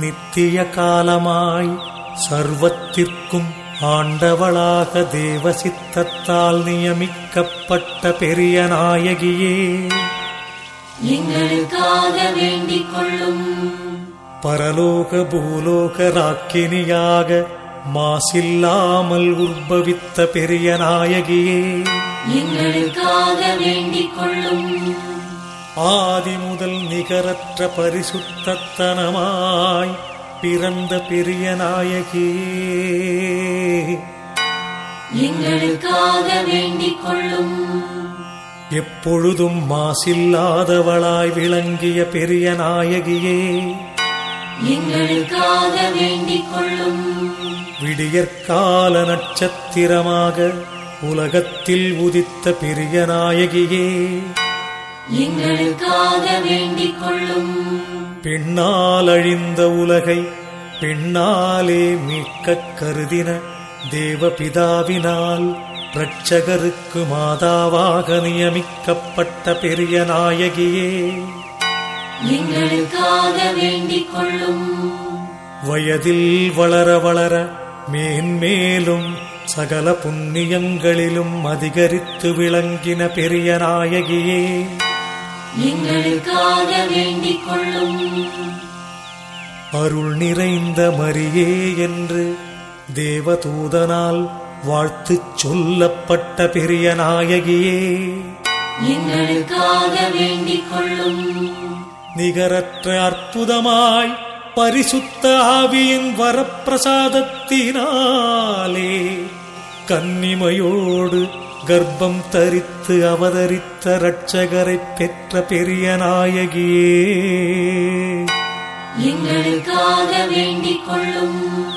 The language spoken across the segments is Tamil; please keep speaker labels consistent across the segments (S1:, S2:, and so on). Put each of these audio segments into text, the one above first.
S1: நித்திய காலமாய் சர்வத்திற்கும் ஆண்டவளாக தேவசித்தத்தால் நியமிக்கப்பட்ட பெரிய நாயகியே,
S2: எங்களுக்காக வேண்டிக் கொள்ளும்.
S1: பரலோக பூலோக ராக்கினியாக மாசில்லாமல் உற்பவித்த பெரிய நாயகியே,
S2: எங்களுக்காக வேண்டிக் கொள்ளும்.
S1: ஆதி முதல் நிகரற்ற பரிசுத்தத்தனமாய் பிறந்த பெரிய நாயகியே,
S2: எங்களுக்காக வேண்டிக் கொள்ளும்.
S1: எப்பொழுதும் மாசில்லாதவளாய் விளங்கிய பெரிய நாயகியே,
S2: எங்களுக்காக வேண்டிக் கொள்ளும்.
S1: விடியற்கால நட்சத்திரமாக உலகத்தில் உதித்த பெரிய நாயகியே,
S2: எங்களுக்காக வேண்டிக் கொள்ளும்.
S1: பெண்ணால் அழிந்த உலகை பெண்ணாலே மீட்கக் கருதின தேவபிதாவினால் இரட்சகருக்கு மாதாவாக நியமிக்கப்பட்ட பெரிய நாயகியே,
S2: எங்களுக்காக வேண்டிக் கொள்ளும்.
S1: வயதில் வளர வளர மேன்மேலும் சகல புண்ணியங்களிலும் அதிகரித்து விளங்கின பெரிய நாயகியே,
S2: எங்களுக்காக வேண்டிக் கொள்ளும்.
S1: அருள் நிறைந்த மரியே என்று தேவதூதனால் வாழ்த்துச் சொல்லப்பட்ட பெரிய நாயகியே,
S2: எங்களுக்காக வேண்டிக் கொள்ளும்.
S1: நிகரற்ற அற்புதமாய் பரிசுத்த ஆவியின் வரப்பிரசாதத்தினாலே கன்னிமையோடு கர்ப்பம் தரித்து அவதரித்த இரட்சகரைப் பெற்ற பெரிய நாயகியே,
S2: எங்களுக்காக வேண்டிக் கொள்ளும்.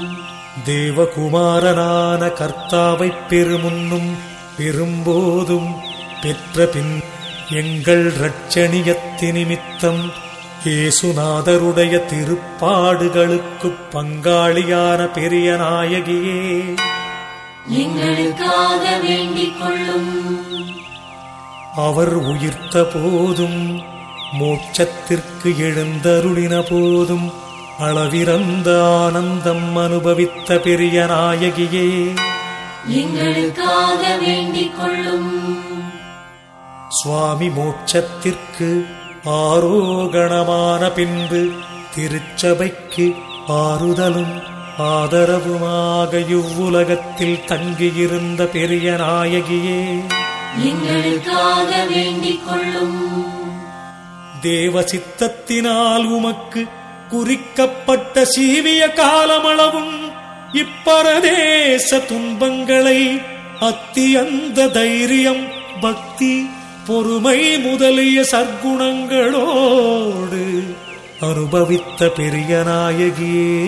S1: தேவகுமாரனான கர்த்தாவைப் பெருமுன்னும் பெரும்போதும் பெற்ற பின் எங்கள் இரட்சணியத்தி நிமித்தம் இயேசுநாதருடைய திருப்பாடுகளுக்குப் பங்காளியான பெரிய நாயகியே,
S2: எங்களுக்காக வேண்டிக் கொள்ளும்.
S1: அவர் உயிர்த்த போதும் மோட்சத்திற்கு எழுந்தருளின போதும் அளவிறந்த ஆனந்தம் அனுபவித்த பெரிய நாயகியே,
S2: எங்களுக்காக வேண்டிக் கொள்ளும்.
S1: சுவாமி மோட்சத்திற்கு ஆரோகணமான பின்பு திருச்சபைக்கு ஆறுதலும் ஆதரவுமாக இவ்வுலகத்தில் தங்கியிருந்த பெரிய நாயகியே,
S2: எங்களுக்காக வேண்டிக் கொள்ளும்.
S1: தேவசித்தத்தினால் உமக்கு குறிக்கப்பட்ட சீவிய காலமளவும் இப்பரதேச துன்பங்களை அத்தியந்த தைரியம் பக்தி பொறுமை முதலிய சற்குணங்களோடு அனுபவித்த பெரிய நாயகியே,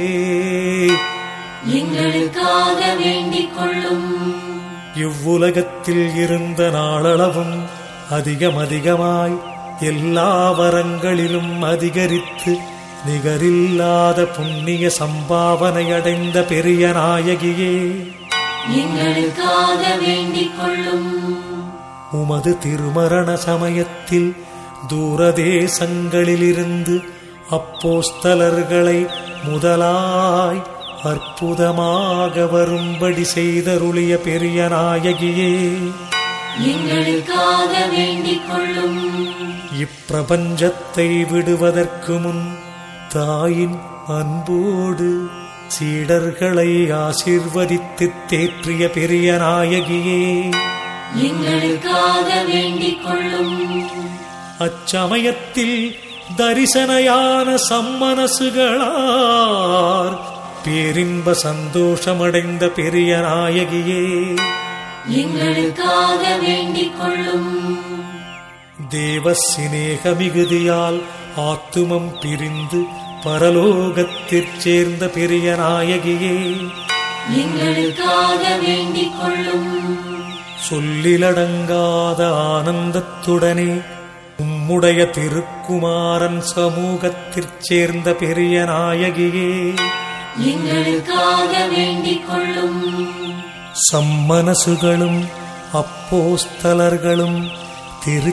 S2: எங்களுக்காக வேண்டிக் கொள்ளும்.
S1: இவ்வுலகத்தில் இருந்த நாளளவும் அதிகமாய் எல்லா வரங்களிலும் அதிகரித்து நிகரில்லாத புண்ணிய சம்பாவனை அடைந்த பெரிய நாயகியே,
S2: எங்களுக்காக வேண்டிக் கொள்ளும்.
S1: உமது திருமரண சமயத்தில் தூரதேசங்களிலிருந்து அப்போஸ்தலர்களை முதலாய் அற்புதமாக வரும்படி செய்தருளிய பெரிய நாயகியே,
S2: எங்களுக்காக வேண்டிக் கொள்ளும்.
S1: இப்பிரபஞ்சத்தை விடுவதற்கு முன் தாயின் அன்போடு சீடர்களை ஆசீர்வதித்து தேற்றிய பெரிய நாயகியே,
S2: எங்களுக்காக வேண்டிக் கொள்ளும்.
S1: அச்சமயத்தில் தரிசனையான சம்மனசுகளார் பேரின்ப சந்தோஷமடைந்த பெரிய நாயகியே,
S2: எங்களுக்காக வேண்டிக் கொள்ளும்.
S1: தேவ சிநேக மிகுதியால் ஆத்துமம் பிரிந்து பரலோகத்திற் சேர்ந்த பெரிய நாயகியே,
S2: எங்களுக்காக வேண்டிக் கொள்ளும்.
S1: சொல்லிலடங்காத ஆனந்தத்துடனே உம்முடைய திருக்குமாரன் சமூகத்திற் சேர்ந்த பெரிய நாயகியே,
S2: எங்களுக்காக வேண்டிக் கொள்ளும்.
S1: சம்மனசுகளும் அப்போஸ்தலர்களும்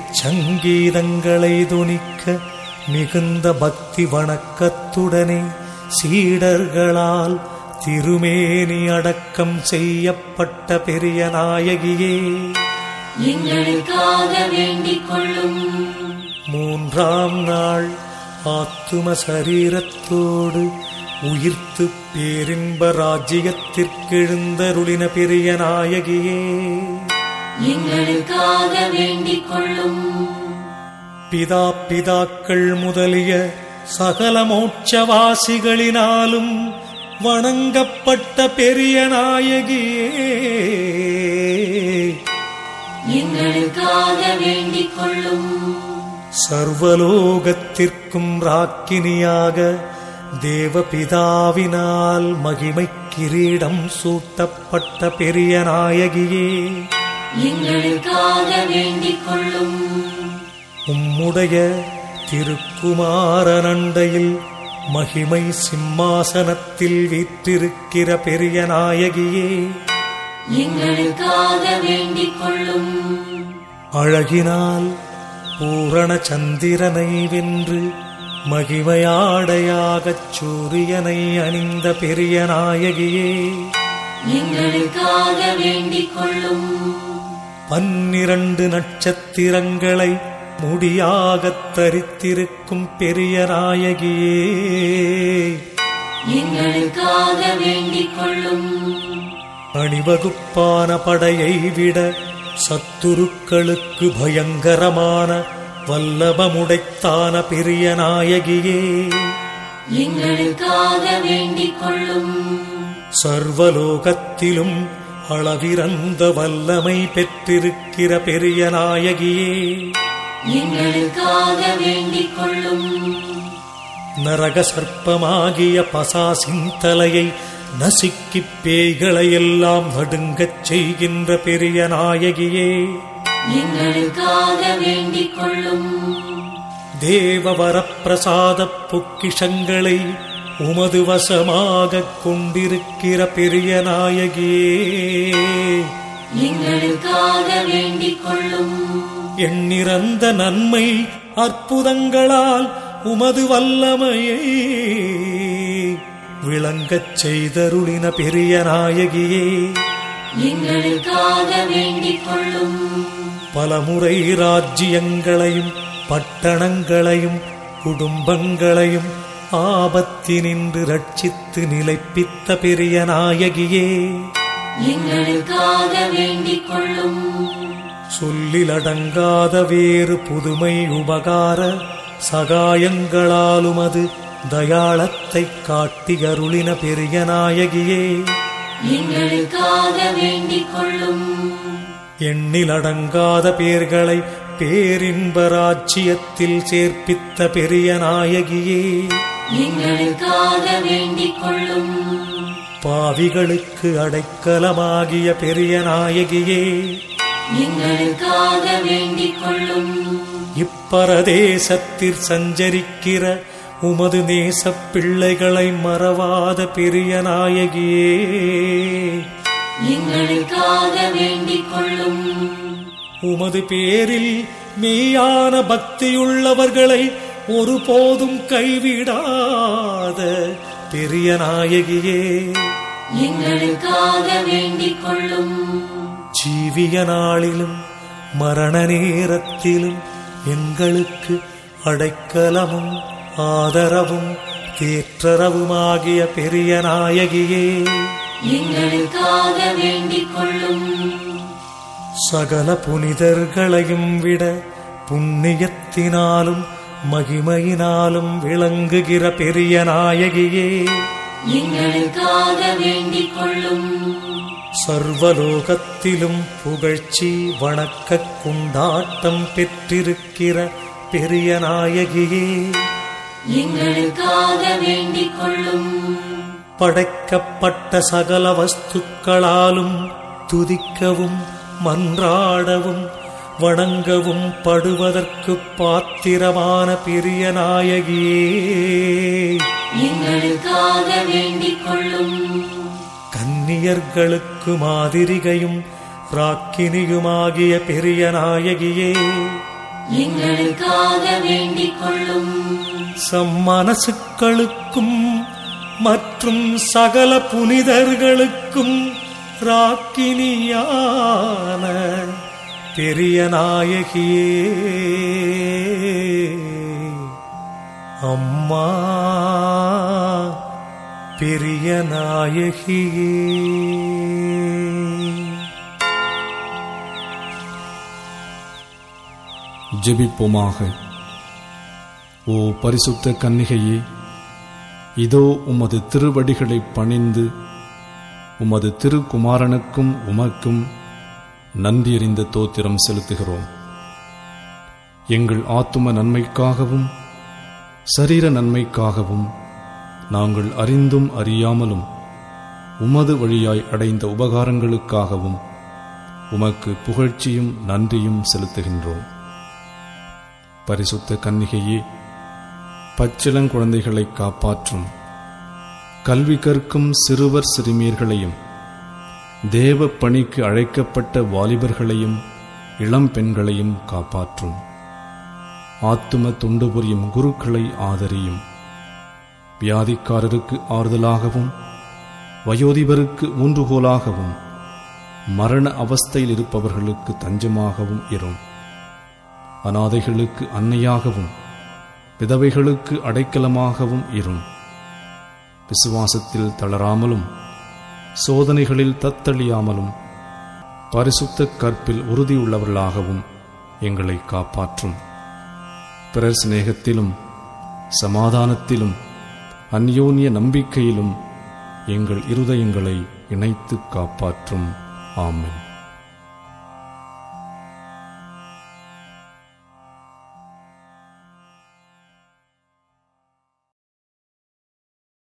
S1: திருச்சங்கீதங்களை தொனிக்க மிகுந்த பக்தி வணக்கத்துடனே சீடர்களால் திருமேனி அடக்கம் செய்யப்பட்ட பெரிய நாயகியே,
S2: எங்களுக்காக வேண்டிக் கொள்ளும்.
S1: 3ஆம் நாள் ஆத்தும சரீரத்தோடு உயிர்த்து பேரின்ப ராஜ்யத்திற்கெழுந்தருளின பெரிய நாயகியே,
S2: எங்களுக்காக வேண்டிக் கொள்ளும்.
S1: பிதாக்கள் முதலிய சகல மோட்சவாசிகளினாலும் வணங்கப்பட்ட பெரிய நாயகியே,
S2: எங்களுக்காக வேண்டிக் கொள்ளும்.
S1: சர்வலோகத்திற்கும் ராக்கினியாக தேவபிதாவினால் மகிமை கிரீடம் சூட்டப்பட்ட பெரிய நாயகியே,
S2: எங்களுக்காக வேண்டிக் கொள்ளும்.
S1: உம்முடைய திருக்குமாரனண்டையில் மகிமை சிம்மாசனத்தில் வீற்றிருக்கிற பெரிய நாயகியே,
S2: எங்களுக்காக வேண்டிக் கொள்ளும்.
S1: அழகினால் பூரண சந்திரனை வென்று மகிமையாடையாகச் சூரியனை அணிந்த பெரிய நாயகியே,
S2: எங்களுக்காக வேண்டிக் கொள்ளும்.
S1: 12 நட்சத்திரங்களை முடியாகத் தரித்திருக்கும் பெரிய நாயகியே,
S2: எங்களுக்காக வேண்டிக் கொள்ளும்.
S1: அணிவகுப்பான படையை விட சத்துருக்களுக்கு பயங்கரமான வல்லபமுடைத்தான பெரிய நாயகியே,
S2: எங்களுக்காக வேண்டிக் கொள்ளும்.
S1: சர்வலோகத்திலும் அளவிறந்த வல்லமை பெற்றிருக்கிற பெரிய நாயகியே,
S2: எங்களுக்காக வேண்டிக் கொள்ளும்.
S1: நரக சர்ப்பமாகிய பசாசின் தலையை நசுக்கிப் பேய்களையெல்லாம் நடுங்கச் செய்கின்ற பெரிய நாயகியே,
S2: எங்களுக்காக வேண்டிக் கொள்ளும்.
S1: தேவவரப்பிரசாத பொக்கிஷங்களை உமது வசமாகக் கொண்டிருக்கிற பெரிய நாயகியே,
S2: எங்களுக்காக வேண்டிக் கொள்ளும்.
S1: எண்ணிறந்த நன்மை அற்புதங்களால் உமது வல்லமையை விளங்கச் செய்தருளின பெரிய நாயகியே,
S2: எங்களுக்காக வேண்டிக் கொள்ளும்.
S1: பலமுறை ராஜ்யங்களையும் பட்டணங்களையும் குடும்பங்களையும் ஆபத்தினின்று ரட்சித்து நிலைப்பித்த பெரிய நாயகியே,
S2: எங்களுக்காக வேண்டிக் கொள்ளும்.
S1: சொல்லிலடங்காத வேறு புதுமை உபகார சகாயங்களாலும் அது தயாளத்தை காட்டியருளின பெரிய நாயகியே,
S2: எங்களுக்காக வேண்டிக் கொள்ளும்.
S1: எண்ணிலடங்காத பேர்களை பேரின்ப ராஜ்யத்தில் சேர்ப்பித்த பெரிய நாயகியே,
S2: எங்களுக்காக வேண்டிக் கொள்ளும்.
S1: பாவிகளுக்கு அடைக்கலமாகிய பெரிய நாயகியே,
S2: எங்களுக்காக வேண்டிக் கொள்ளும்.
S1: இப்பரதேசத்தில் சஞ்சரிக்கிற உமது நேசப் பிள்ளைகளை மறவாத பெரிய நாயகியே,
S2: எங்களுக்காக வேண்டிக் கொள்ளும்.
S1: உமது பேரில் மெய்யான பக்தியுள்ளவர்களை ஒருபோதும் கைவிடாத பெரிய நாயகியே,
S2: எங்களுக்காக வேண்டிக் கொள்ளும்.
S1: ஜீவிய நாளிலும் மரண நேரத்திலும் எங்களுக்கு அடைக்கலமும் ஆதரவும் தேற்றரவுமாகிய பெரிய நாயகியே,
S2: எங்களுக்காக வேண்டிக் கொள்ளும்.
S1: சகல புனிதர்களையும் விட புண்ணியத்தினாலும் மகிமையினாலும் விளங்குகிற பெரிய நாயகியே,
S2: எங்களுக்காக வேண்டிக் கொள்ளும்.
S1: சர்வலோகத்திலும் புகழ்ச்சி வணக்கக் கொண்டாட்டம் பெற்றிருக்கிற பெரிய நாயகியே,
S2: எங்களுக்காக வேண்டிக் கொள்ளும்.
S1: படைக்கப்பட்ட சகல வஸ்துக்களாலும் துதிக்கவும் மன்றாடவும் வணங்கவும் படுவதற்கு பாத்திரமான பெரிய நாயகியே,
S2: எங்களுக்காக வேண்டிக் கொள்ளும்.
S1: கன்னியர்களுக்கு மாதிரிகையும் ராக்கினியுமாகிய பெரிய நாயகியே,
S2: எங்களுக்காக வேண்டிக் கொள்ளும்.
S1: சம்மனசுக்களுக்கும் மற்றும் சகல புனிதர்களுக்கும் ராக்கினியான பெரிய நாயகியே, அம்மா பெரிய நாயகியே.
S3: ஜெபிப்போமாக. ஓ பரிசுத்த கன்னிகையே, இதோ உமது திருவடிகளை பணிந்து உமது திருக்குமாரனுக்கும் உமக்கும் நன்றியறிந்த தோத்திரம் செலுத்துகிறோம். எங்கள் ஆத்தும நன்மைக்காகவும் சரீர நன்மைக்காகவும் நாங்கள் அறிந்தும் அறியாமலும் உமது வழியாய் அடைந்த உபகாரங்களுக்காகவும் உமக்கு புகழ்ச்சியும் நன்றியும் செலுத்துகின்றோம். பரிசுத்த கன்னிகையே, பச்சிளங்குழந்தைகளை காப்பாற்றும், கல்வி கற்கும் சிறுவர் சிறுமியர்களையும் தேவ பணிக்கு அழைக்கப்பட்ட வாலிபர்களையும் இளம் பெண்களையும் காப்பாற்றும். ஆத்தும தொண்டு புரியும் குருக்களை ஆதரியும். வியாதிக்காரருக்கு ஆறுதலாகவும் வயோதிபருக்கு ஊன்றுகோலாகவும் மரண அவஸ்தையில் இருப்பவர்களுக்கு தஞ்சமாகவும் இரும். அநாதைகளுக்கு அன்னையாகவும் விதவைகளுக்கு அடைக்கலமாகவும் இரும். விசுவாசத்தில் தளராமலும் சோதனைகளில் தத்தளியாமலும் பரிசுத்த கற்பில் உறுதியுள்ளவர்களாகவும் எங்களை காப்பாற்றும். பிறர் சிநேகத்திலும் சமாதானத்திலும் அந்யோன்ய நம்பிக்கையிலும் எங்கள் இருதயங்களை இணைத்து காப்பாற்றும். ஆமென்.